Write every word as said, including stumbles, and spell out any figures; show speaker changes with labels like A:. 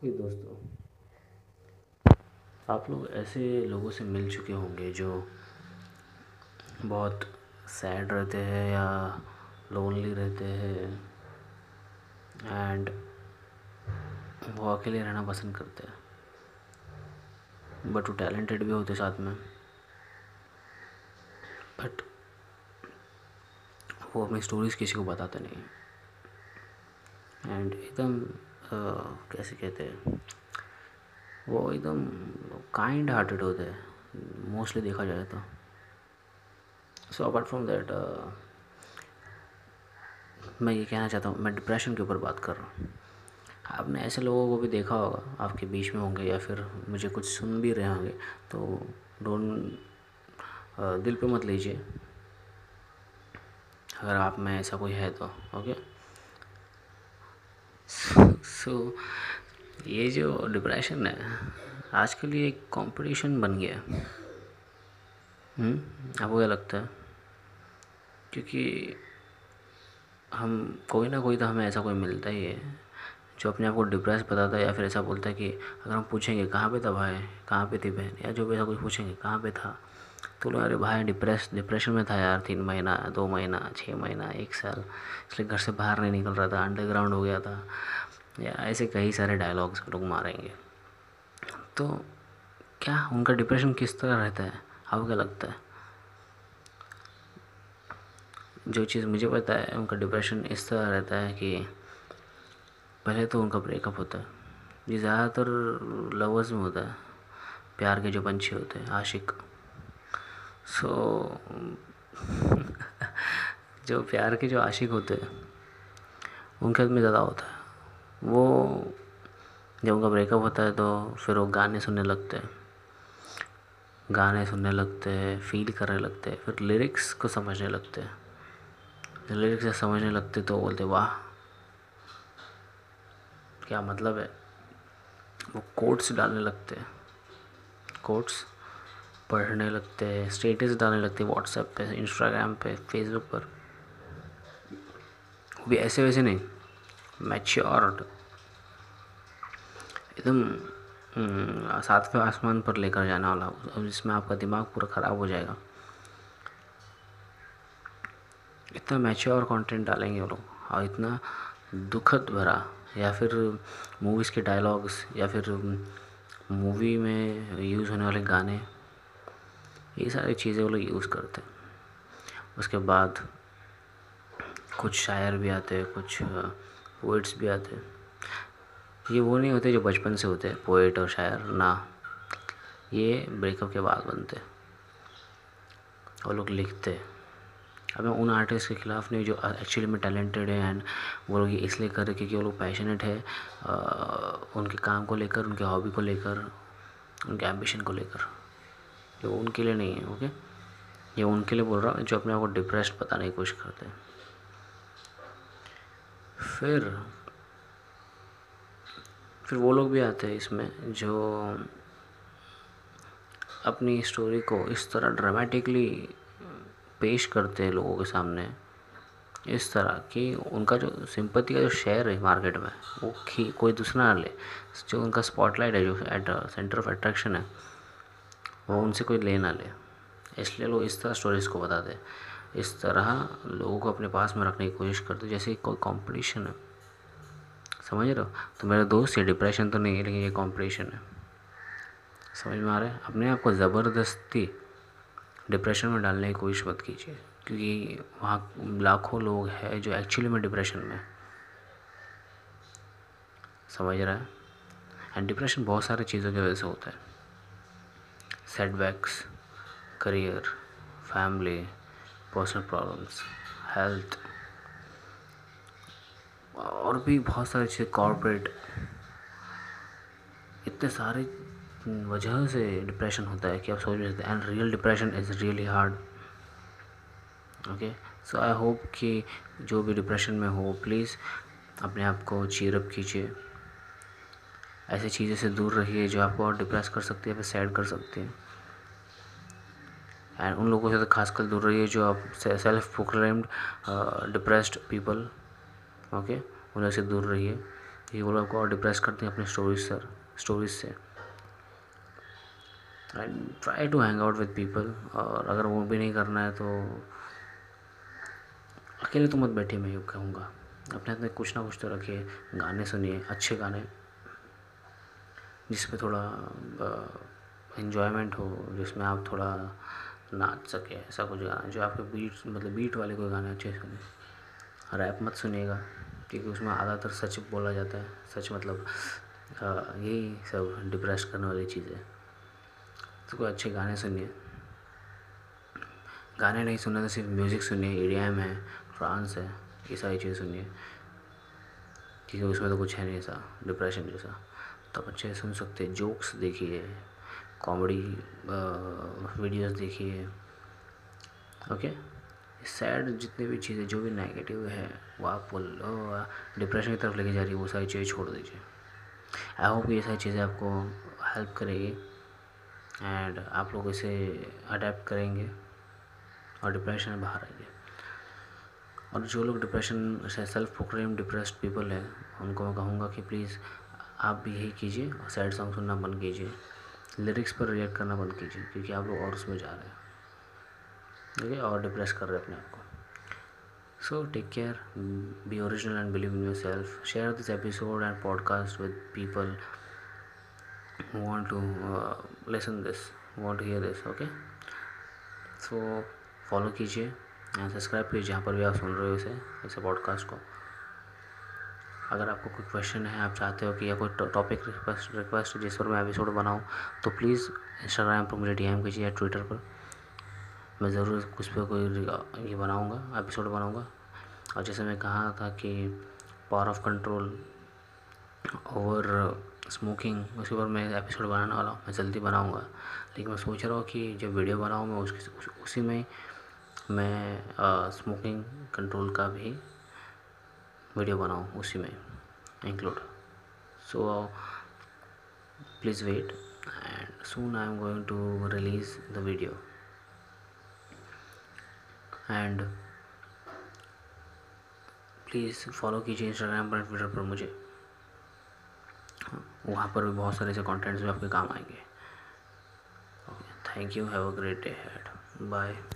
A: कि दोस्तों, आप लोग ऐसे लोगों से मिल चुके होंगे जो बहुत सैड रहते हैं या लोनली रहते हैं एंड वो अकेले रहना पसंद करते हैं, बट वो टैलेंटेड भी होते साथ में, बट वो अपनी स्टोरीज़ किसी को बताते नहीं एंड एकदम अ, कैसे कहते हैं, वो एकदम काइंड हार्टेड होते हैं मोस्टली देखा जाए तो। सो अपार्ट फ्रॉम दैट, मैं ये कहना चाहता हूँ, मैं डिप्रेशन के ऊपर बात कर रहा हूँ। आपने ऐसे लोगों को भी देखा होगा, आपके बीच में होंगे या फिर मुझे कुछ सुन भी रहे होंगे, तो डोंट दिल पे मत लीजिए अगर आप में ऐसा कोई है तो। ओके, सो ये जो डिप्रेशन है आजकल ये एक कंपटीशन बन गया है। हम्म, आपको क्या लगता है? क्योंकि हम कोई ना कोई तो हमें ऐसा कोई मिलता ही है जो अपने आप को डिप्रेस बताता है, या फिर ऐसा बोलता है कि अगर हम पूछेंगे कहाँ पे था भाई, कहाँ पे थी बहन, या जो भी ऐसा कुछ पूछेंगे कहाँ पे था, तो लोग अरे भाई डिप्रेस डिप्रेशन में था यार, तीन महीना दो महीना छः महीना एक साल, इसलिए घर से बाहर नहीं निकल रहा था, अंडरग्राउंड हो गया था, या ऐसे कई सारे डायलॉग्स लोग मारेंगे। तो क्या उनका डिप्रेशन किस तरह रहता है, आपको क्या लगता है? जो चीज़ मुझे पता है, उनका डिप्रेशन इस तरह रहता है कि पहले तो उनका ब्रेकअप होता है। ये ज़्यादातर लवर्स में होता है, प्यार के जो पंछी होते हैं, आशिक। सो जो प्यार के जो आशिक होते हैं उनके हाथ में ज़्यादा होता है। वो जब उनका ब्रेकअप होता है तो फिर वो गाने सुनने लगते हैं, गाने सुनने लगते हैं, फील करने लगते हैं, फिर लिरिक्स को समझने लगते हैं। लिरिक्स से समझने लगते तो बोलते वाह क्या मतलब है। वो कोट्स डालने लगते हैं, कोट्स पढ़ने लगते हैं, स्टेटस डालने लगते हैं व्हाट्सएप पे, इंस्टाग्राम पे, फेसबुक पर। वो भी ऐसे वैसे नहीं, मैच्योर्ड, एकदम हम्म, सातवें आसमान पर लेकर जाने वाला, अब जिसमें आपका दिमाग पूरा ख़राब हो जाएगा। इतना मैच्योर कंटेंट डालेंगे वो लोग, और इतना दुखद भरा, या फिर मूवीज़ के डायलॉग्स, या फिर मूवी में यूज़ होने वाले गाने, ये सारी चीज़ें वो लोग यूज़ करते हैं। उसके बाद कुछ शायर भी आते हैं, कुछ पोइट्स भी आते हैं। ये वो नहीं होते जो बचपन से होते हैं पोइट और शायर, ना, ये ब्रेकअप के बाद बनते हैं। वो लोग लिखते हैं। अब मैं उन आर्टिस्ट के ख़िलाफ़ नहीं जो एक्चुअली में टैलेंटेड है एंड वो लोग ये इसलिए कर रहे क्योंकि वो लोग पैशनेट है उनके काम को लेकर, उनके हॉबी को लेकर, उनके एम्बिशन को लेकर। ये उनके लिए नहीं है। ओके, ये उनके लिए बोल रहा हूँ जो अपने आप को डिप्रेस्ड बताने की कोशिश करते हैं। फिर फिर वो लोग भी आते हैं इसमें जो अपनी स्टोरी को इस तरह ड्रामेटिकली पेश करते हैं लोगों के सामने, इस तरह कि उनका जो सिंपैथी का जो शेयर है मार्केट में, वो खी कोई दूसरा ना ले। जो उनका स्पॉटलाइट है, जो एट सेंटर ऑफ अट्रैक्शन है, वो उनसे कोई ले ना ले। इसलिए लोग इस तरह स्टोरीज़ को बताते हैं, इस तरह लोगों को अपने पास में रखने की कोशिश करते जैसे कोई कंपटीशन है। समझ रहे हो? तो मेरे दोस्त, ये डिप्रेशन तो नहीं है, लेकिन ये कंपटीशन है। समझ में आ रहा है? अपने आप को ज़बरदस्ती डिप्रेशन में डालने की कोशिश मत कीजिए, क्योंकि वहाँ लाखों लोग हैं जो एक्चुअली में डिप्रेशन में। समझ रहा है? एंड डिप्रेशन बहुत सारी चीज़ों की वजह से होता है। Setbacks, career, family, personal problems, health, और भी बहुत सारी चीज़ें, कॉर्पोरेट, इतने सारे वजह से डिप्रेशन होता है कि आप सोच नहीं सकते। And real depression is really hard. Okay, so I hope कि जो भी डिप्रेशन में हो, प्लीज़ अपने आप को चीयर अप कीजिए। ऐसी चीज़ों से दूर रहिए जो आपको और डिप्रेस कर सकती है, फिर सैड कर सकती है। एंड उन लोगों से तो खासकर दूर रहिए जो आप self proclaimed depressed people, okay, उन्हें से दूर रहिए। ये वो लोग आपको और डिप्रेस करते हैं अपने स्टोरीज सर स्टोरीज से। And try to hang out with people, और अगर वो भी नहीं करना है तो अकेले तो मत बैठिए, मैं यूँ कहूँगा। अपने हाथ में कुछ ना कुछ तो रखिए, गाने सुनिए, अच्छे गाने जिसमें थोड़ा इन्जॉयमेंट हो, जिसमें आप थोड़ा नाच सके, ऐसा कुछ गाना जो आपके बीट मतलब बीट वाले कोई गाने अच्छे सुने। रैप मत सुनिएगा क्योंकि उसमें ज़्यादातर सच बोला जाता है, सच मतलब अ, यही सब डिप्रेस करने वाली चीज़ें। तो कोई अच्छे गाने सुनिए, गाने नहीं सुनना तो सिर्फ म्यूज़िक सुनिए, ई डी एम है, ट्रांस है, ये सारी चीज़ें सुनिए क्योंकि उसमें तो कुछ है नहीं ऐसा डिप्रेशन जैसा। तो आप अच्छे से सुन सकते हैं। जोक्स देखिए, कॉमेडी वीडियोस देखिए, ओके। सैड जितने भी चीज़ें जो भी नेगेटिव है वो आप डिप्रेशन की तरफ लेके जा रही है, वो सारी चीज़ें छोड़ दीजिए। आई होप ये सारी चीज़ें आपको हेल्प करेगी एंड आप लोग इसे अडेप्ट करेंगे और डिप्रेशन में बाहर आएंगे। और जो लोग डिप्रेशन से सेल्फ प्रोक्लेम डिप्रेस्ड पीपल हैं उनको मैं कहूँगा कि प्लीज़ आप भी यही कीजिए और सैड सॉन्ग सुनना बंद कीजिए, लिरिक्स पर रिएक्ट करना बंद कीजिए क्योंकि आप लोग और उसमें जा रहे हैं, ठीक है, और डिप्रेस कर रहे हैं अपने आप को। So take care, be original and believe in yourself. Share this episode and podcast with people who want to uh, listen this, who want to hear this, okay? So follow कीजिए and subscribe कीजिए जहाँ पर भी आप सुन रहे हो इसे इसे पॉडकास्ट को। अगर आपको कोई क्वेश्चन है, आप चाहते हो कि या कोई टॉपिक रिक्वेस्ट रिक्वेस्ट जिस पर मैं एपिसोड बनाऊँ तो प्लीज़ इंस्टाग्राम पर मुझे डी एम कीजिए या ट्विटर पर। मैं ज़रूर उस पर कोई ये बनाऊँगा, एपिसोड बनाऊँगा। और जैसे मैं कहा था कि power of control over smoking, उसके ऊपर मैं एपिसोड बनाने वाला हूँ, मैं जल्दी बनाऊँगा। लेकिन मैं सोच रहा हूँ कि जब वीडियो बनाऊँ मैं उसकी उस, उसी में मैं स्मोकिंग कंट्रोल का भी वीडियो बनाऊँ, उसी में include. So please wait and soon I am going to release the video and please follow कीजिए इंस्टाग्राम पर, ट्विटर पर मुझे। वहाँ पर भी बहुत सारे ऐसे कंटेंट्स भी आपके काम आएंगे। Okay, thank you, have a great day ahead, bye.